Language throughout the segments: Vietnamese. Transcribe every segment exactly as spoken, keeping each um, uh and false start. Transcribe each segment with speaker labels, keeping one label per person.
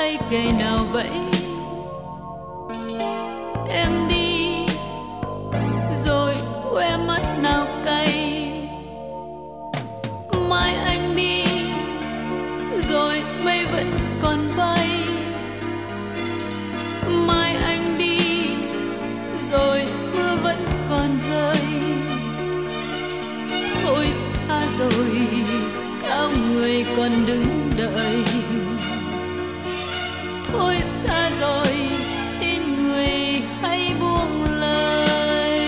Speaker 1: vai gầy nào vậy? Em đi rồi quê mất nào cay. Mai anh đi rồi mây vẫn còn bay. Mai anh đi rồi mưa vẫn còn rơi. Thôi xa rồi sao người còn đứng đợi. Thôi xa rồi xin người hãy buông lời.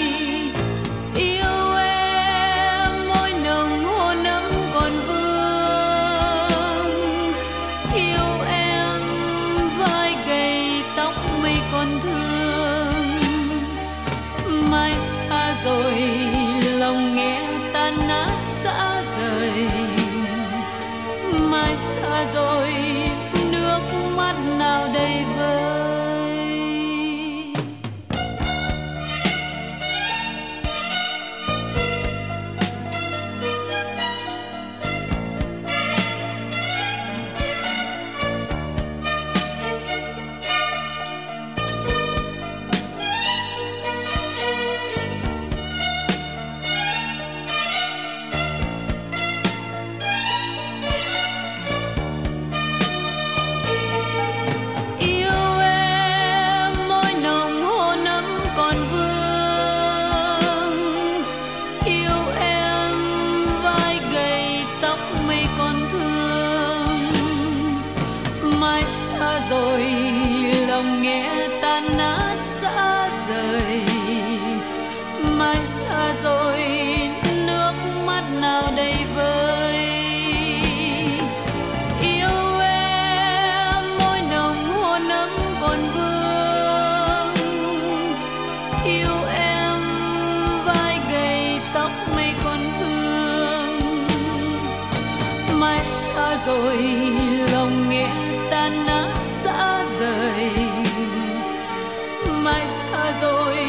Speaker 1: Yêu em môi nồng hôn ấm còn vương. Yêu em vai gầy tóc mây còn thương. Mai xa rồi lòng nghe tan nát rã rời. Mai xa rồi nước mắt nào đầy vơi. Rồi lòng nghe tan nát rã rời. Mai xa rồi nước mắt nào đầy vơi. Yêu em môi nồng hôn ấm còn vương. Yêu em vai gầy tóc mây còn thương. Mai xa rồi lòng nghe tan nát rã rời. Mai xa rồi